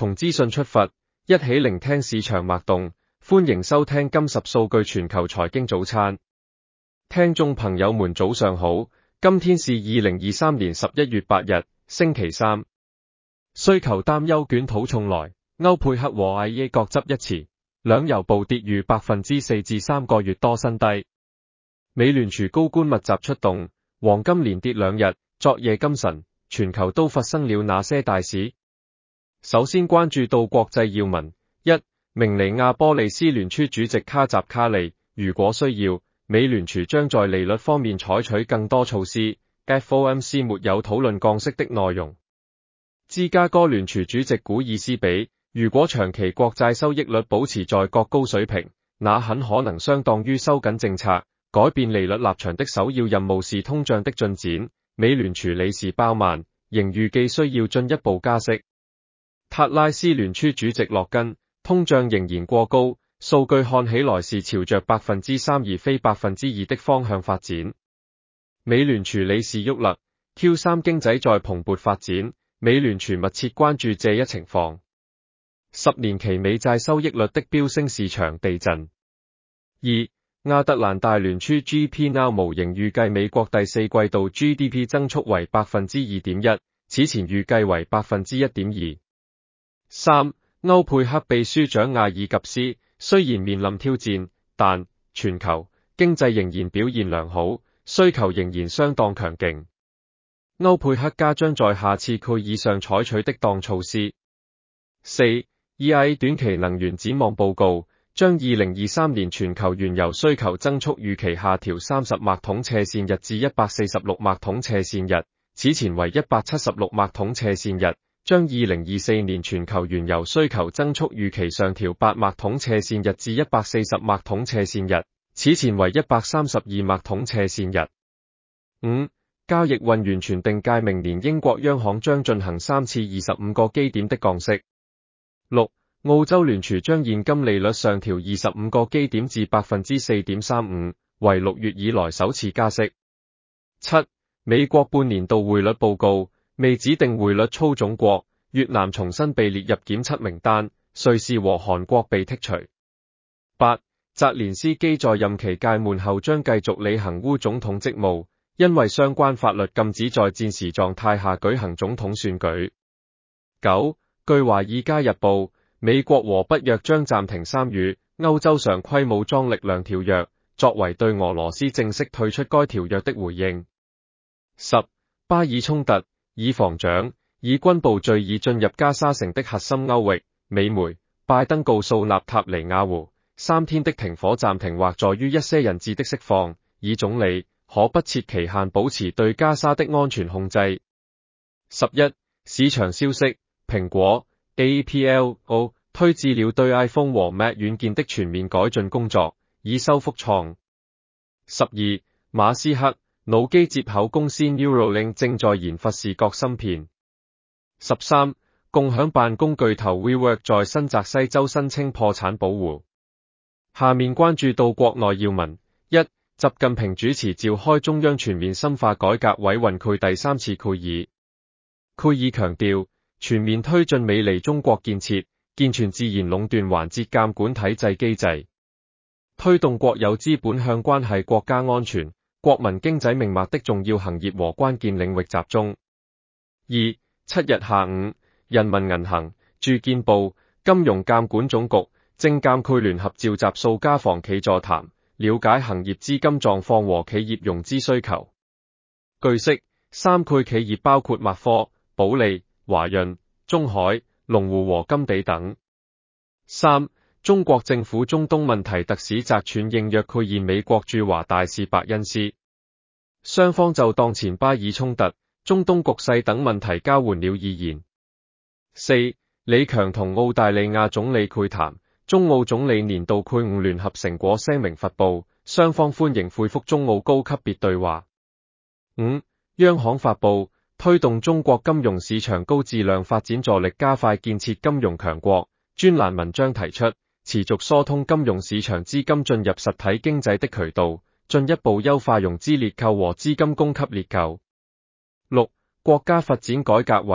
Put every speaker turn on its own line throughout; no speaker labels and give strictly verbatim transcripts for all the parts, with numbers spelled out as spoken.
從資訊出發，一起聆聽市場脈動。歡迎收聽金十數據全球財經早餐。聽眾朋友們早上好，今天是二零二三年十一月八日，星期三。需求擔憂捲土重來，歐佩克和 I E A 各執一詞，兩油暴跌逾百分之四至三個月多新低。美聯儲高官密集出動，黃金連跌兩日，昨夜今晨，全球都發生了哪些大事？首先關注到國際要聞。一、明尼亞波利斯聯儲主席卡扎卡利，如果需要，美聯儲將在利率方面採取更多措施。F O M C 沒有討論降息的內容。芝加哥聯儲主席古爾斯比，如果長期國債收益率保持在較高水平，那很可能相當於收緊政策、改變利率立場的首要任務是通脹的進展。美聯儲理事鮑曼仍預計需要進一步加息。塔拉斯聯儲主席洛根，通脹仍然過高，數據看起來是朝着百分之三而非百分之二的方向發展。美聯儲理事沃勒 Q 三經濟在蓬勃發展，美聯儲密切關注這一情況。十年期美債收益率的飆升市場地震。二、亞特蘭大聯儲 G P Now 模型預計美國第四季度 G D P 增速為百分之二點一，此前預計為百分之一點二。三、歐佩克秘書長阿爾及斯雖然面臨挑戰，但全球經濟仍然表現良好，需求仍然相當強勁。歐佩克家將在下次會議上採取的當措施。四、E I A 短期能源展望報告將二零二三年全球原油需求增速預期下調三十麥桶斜線日至一百四十六麥桶斜線日，此前為一百七十六麥桶斜線日。將二零二四年全球原油需求增速預期上調八麥桶斜線日至一百四十麥桶斜線日，此前為一百三十二麥桶斜線日。五、交易運完全定界明年英國央行將進行三次二十五個基點的降息。六、澳洲聯儲將現金利率上調二十五個基點至百分之四點三五，為六月以來首次加息。七、美國半年度匯率報告。未指定匯率操縱國，越南重新被列入檢測名單，瑞士和韓國被剔除。八、澤連斯基在任期屆滿後將繼續履行烏總統職務，因為相關法律禁止在戰時狀態下舉行總統選舉。九、據華爾街日報，美國和北約將暫停參與歐洲常規武裝力量條約，作為對俄羅斯正式退出該條約的回應。十、巴以衝突。以防長，以軍部隊已進入加沙城的核心區域。美媒，拜登告訴納塔尼亞胡，三天的停火暫停或在於一些人質的釋放，以總理可不設期限保持對加沙的安全控制。十一、市場消息，蘋果 A P L O 推至了對 iPhone 和 Mac 軟件的全面改進工作，以修復創。十二、馬斯克腦機接口公司 Neuralink 正在研發視覺芯片。十三、共享辦公巨頭 WeWork 在新澤西州申請破產保護。下面關注到國內要聞。一、習近平主持召開中央全面深化改革委員會第三次會議。會議強調，全面推進美離中國建設，健全自然壟斷環節監管體制機制，推動國有資本向關係國家安全、國民經濟命脈的重要行業和關鍵領域集中。二、七日下午，人民銀行、住建部、金融監管總局、證監會聯合召集數家房企座談，了解行業資金狀況和企業融資需求。據悉，三企企業包括默科、保利、華潤、中海、龍湖和金地等。三、中國政府中東問題特使翟銓應約會見美國駐華大使伯恩斯，雙方就當前巴以衝突、中東局勢等問題交換了意見。四、李強同澳大利亞總理會談，中澳總理年度會晤聯合成果聲明發布，雙方歡迎恢復中澳高級別對話。五、央行發布推動中國金融市場高質量發展，助力加快建設金融強國。專欄文章提出，持續疏通金融市場資金進入實體經濟的渠道，進一步優化融資結構和資金供給結構。六、國家發展改革委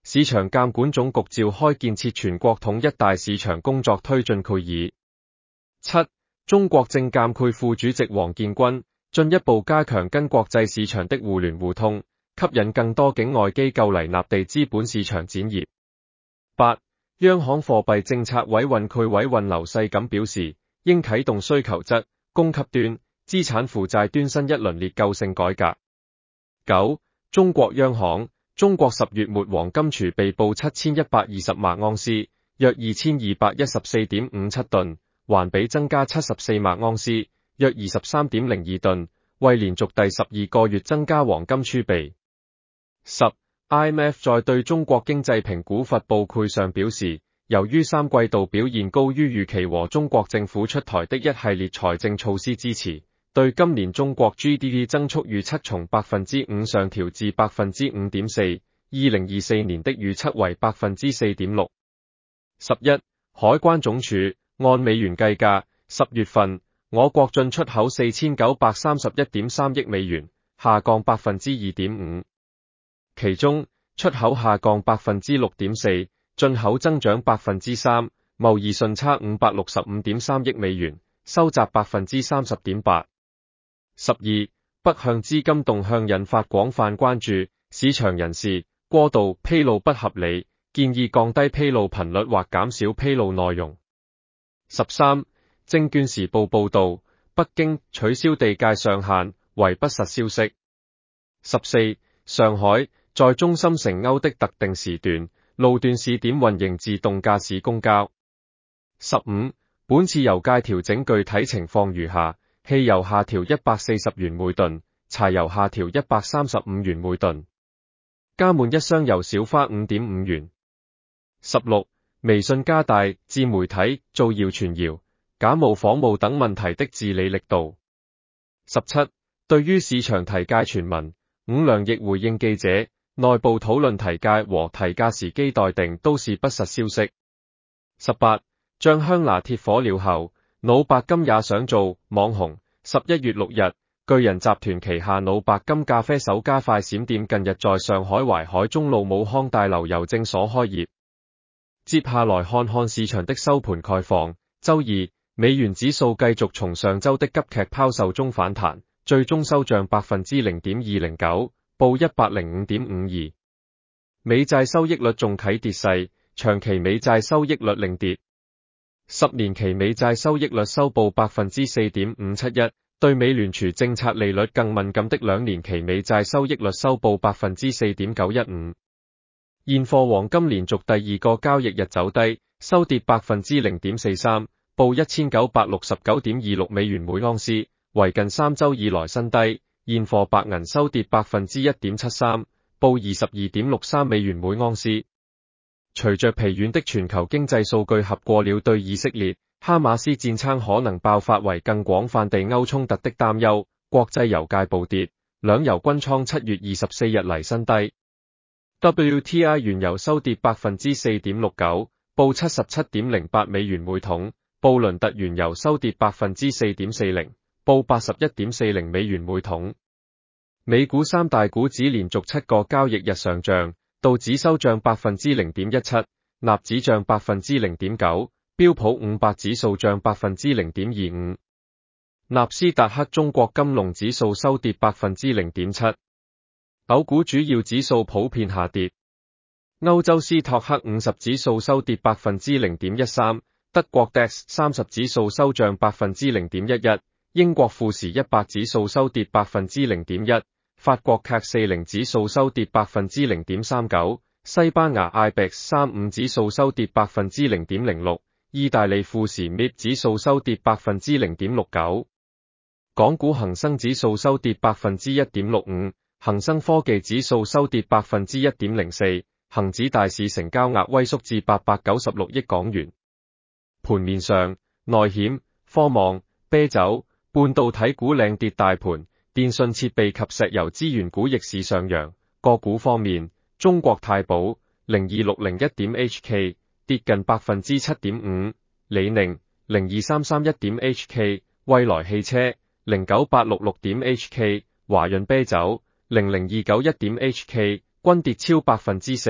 市場監管總局召開建設全國統一大市場工作推進會議。七、中國證監會副主席王建軍進一步加強跟國際市場的互聯互通，吸引更多境外機構嚟納地資本市場展業。八、央行貨幣政策委員會委員劉世錦表示，應啟動需求側、供給端、資產負債端新一輪結構性改革。九、中國央行，中國十月末黃金儲備報七千一百二十萬盎司，約二千二百一十四點五七噸，環比增加七十四萬盎司，約二十三點零二噸，為連續第十二個月增加黃金儲備。十、I M F 在對中國經濟評估發佈會上表示，由於三季度表現高於預期和中國政府出台的一系列財政措施支持，對今年中國 G D P 增速預測從百分之五上調至百分之五點四，二零二四年的預測為百分之四點六。十一、海關總署按美元計價，十月份我國進出口四千九百三十一點三億美元，下降百分之二點五，其中出口下降百分之六點四，進口增長百分之三，貿易順差五百六十五點三億美元，收窄百分之三十點八。十二、北向資金動向引發廣泛關注，市場人士過度披露不合理，建議降低披露頻率或減少披露內容。十三、證券時報報道，北京取消地界上限為不實消息。十四、上海在中心城歐的特定時段路段試點運營自動駕駛公交。十五、本次油價調整具體情況如下：汽油下調一百四十元每噸，柴油下調一百三十五元每噸，加滿一箱油少花五點五元。十六、微信加大自媒體造謠傳謠、假冒仿冒等問題的治理力度。十七、對於市場提價傳聞，伍良亦回應記者，內部討論提價和提價時機待定都是不實消息。十八、醬香拿鐵火了後，腦白金也想做網紅。十一月六日，巨人集團旗下腦白金咖啡首家快閃店近日在上海淮海中路武康大樓郵政所開業。接下來看看市場的收盤概況。周二，美元指數繼續從上周的急劇拋售中反彈，最終收漲百分之零點二零九，報一百零五點五二。美債收益率重啟跌勢，長期美債收益率領跌。十年期美債收益率收報百分之四點五七一，對美聯儲政策利率更敏感的兩年期美債收益率收報百分之四點九一五。現貨黃金連續第二個交易日走低，收跌百分之零點四三，報一千九百六十九點二六美元每盎司，為近三周以來新低。現貨白銀收跌百分之一點七三，報二十二點六三美元每盎司。隨着疲軟的全球經濟數據合過了對以色列、哈馬斯戰爭可能爆發為更廣泛地歐衝突的擔憂，國際油價暴跌，兩油均創七月二十四日嚟新低。W T I 原油收跌百分之四點六九，報七十七點零八美元每桶。布倫特原油收跌百分之四點四零，報八十一點四零美元每桶。美股三大股指連續七個交易日上漲，道指收漲百分之零點一七，納指漲百分之零點九，標普五百指數漲百分之零點二五。納斯達克中國金龍指數收跌百分之零點七。歐股主要指數普遍下跌，歐洲斯托克五十指數收跌百分之零點一三，德國 D A X 三十指數收漲百分之零點一一，英國富時一百指數收跌百分之零點一，法國 C A C 四十指數收跌百分之零點三九，西班牙 I B E X 三十五指數收跌百分之零點零六，意大利富時 M I P 指數收跌百分之零點六九，港股恒生指數收跌百分之一點六五。恒生科技指數收跌百分之一點零四，恒指大市成交額萎縮至八百九十六億港元。盤面上，內險、科網、啤酒、半導體股領跌大盤，電信設備及石油資源股逆市上揚。個股方面，中國太保零二六零一點 H K 跌近百分之七點五，李寧零二三三一點 H K， 蔚來汽車零九八六六點 H K， 華潤啤酒零零二九一點 H K 均跌超百分之四，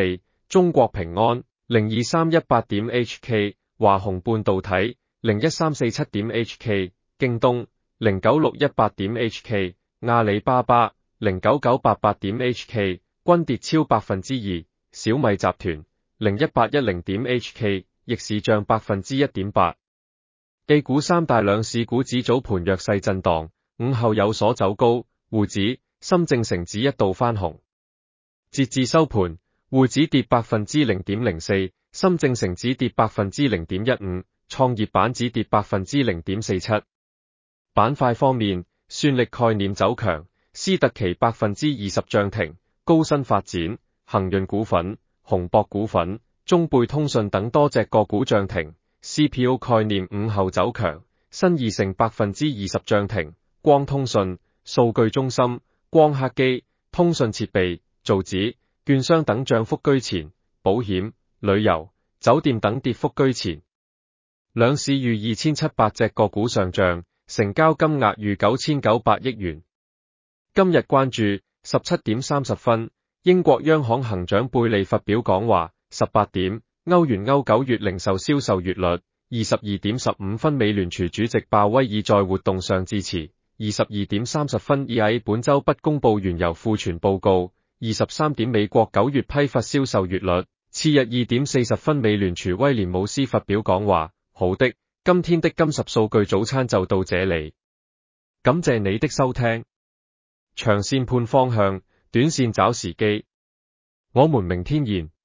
中國平安零二三一八點 H K， 華虹半導體零一三四七點 H K， 京東零九六一八點 H K， 阿里巴巴零九九八八點 H K， 均跌超百分之二，小米集團零一八一零點 H K， 逆市漲百分之一點八。A 股三大兩市股指早盤弱勢震盪，午後有所走高，滬指、深證成指一度翻紅。截至收盤，滬指跌百分之零點零四，深證成指跌百分之零點一五，創業板指跌百分之零點四七。板塊方面，算力概念走強，斯特奇百分之二十漲停，高新發展、恒潤股份、宏博股份、中貝通訊等多隻個股漲停。C P O 概念午後走強，新義成百分之二十漲停，光通訊、數據中心、光刻機、通訊設備、造紙、券商等漲幅居前，保險、旅遊、酒店等跌幅居前。兩市逾二千七百隻個股上漲，成交金額逾九千九百億元。今日關注十七點三十分，英國央行行長貝利發表講話。十八點。歐元歐九月零售銷售月率，二十二點十五分美聯儲主席鮑威爾在活動上致辭，二十二點三十分 E A 本周不公布原油庫存報告，二十三點美國九月批發銷售月率，次日二點四十分美聯儲威廉姆斯發表講話。好的，今天的金十數據早餐就到這裡，感謝你的收聽。長線判方向，短線找時機，我們明天見。